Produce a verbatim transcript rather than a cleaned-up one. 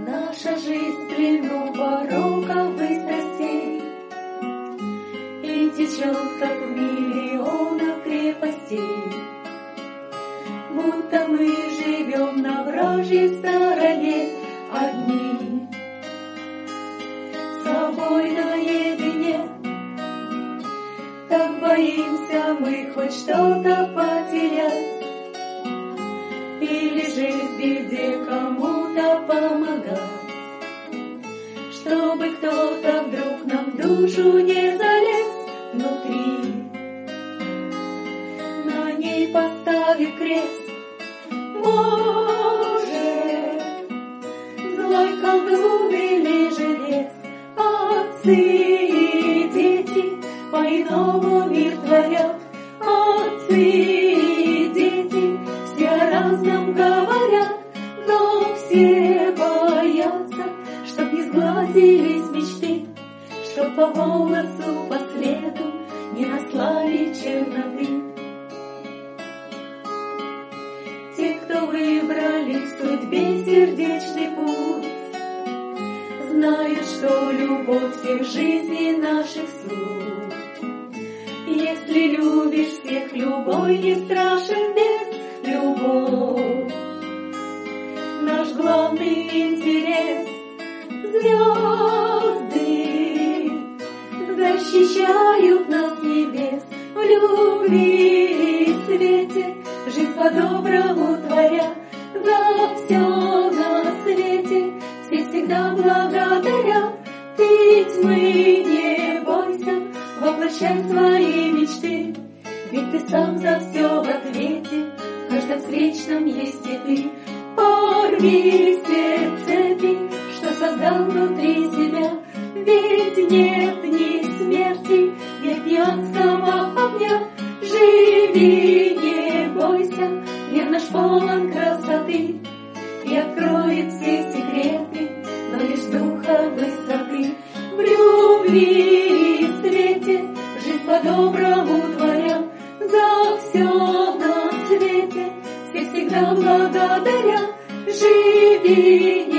Наша жизнь в плену пороков и страстей, и течет, как в миллионах крепостей, будто мы живем на вражьей стороне одни, с собой наедине. Так боимся мы хоть что-то потерять, или же в беде кому-то помогать, чтобы кто-то вдруг нам в душу не залез внутри, на ней поставив крест. Может, злой колдун или жилец, отцы и дети по-иному мир творят, отцы и дети все о разном говорят, но все боятся, чтоб не сглазились мечты, чтоб по волосу, по следу не наслали черноты. Те, кто выбрали в судьбе сердечный путь, знают, что любовь всех жизней наших суть. Если любишь всех, любой не страшен без любовь. Наш главный интерес — звезды защищают нас с небес, в любви и свете, жизнь по-доброму творя, за все на свете все всегда благодарят. Ты тьмы не бойся, воплощай свои мечты, ведь ты сам за все в ответе, в каждом встречном есть и ты. Порви все цепи, что создал внутри себя, ведь нет ни смерти, нет ни адского огня. Живи, не бойся, мир наш полон красоты и откроет все секреты, но лишь духа высоты. В любви и свете, жизнь по-доброму творя, за все на свете все всегда благодарят. Живи,